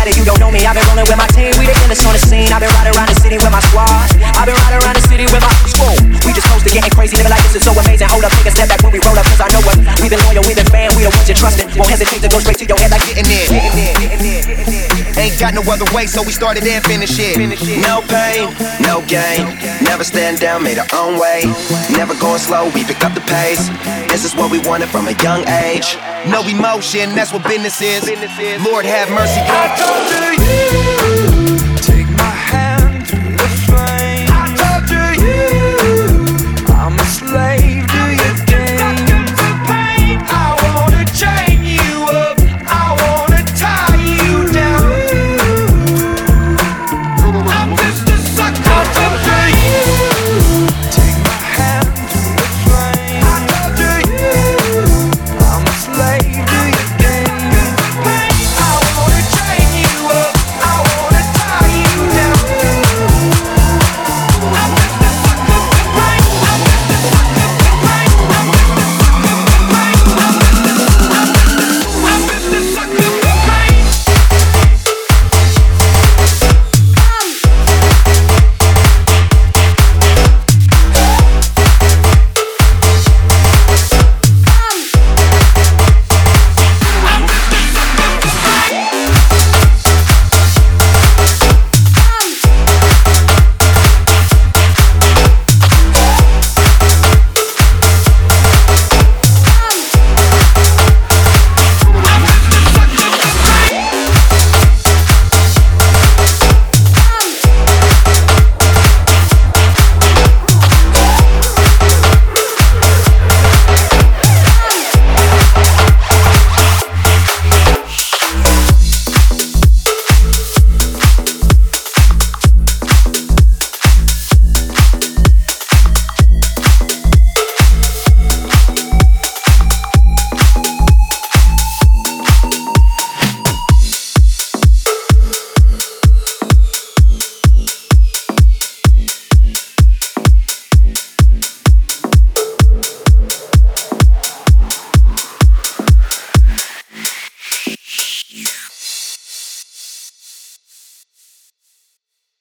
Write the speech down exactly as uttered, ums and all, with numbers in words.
got it, you don't know me. I've been rolling with my team, we the illest on the scene. I've been riding around the city with my squad. I've been riding around the city with my squad. We just close to getting crazy, living like this is so amazing. Hold up, take a step back when we roll up, cause I know what. We've been loyal, we've been fan, we the ones you trusted. Won't hesitate to go straight to your head like getting in. Ain't got no other way, so we started and finished it. No pain, no gain. Never stand down, made our own way. Never going slow, we pick up the pace. This is what we wanted from a young age. No emotion, that's what business is. Lord have mercy. I come to you.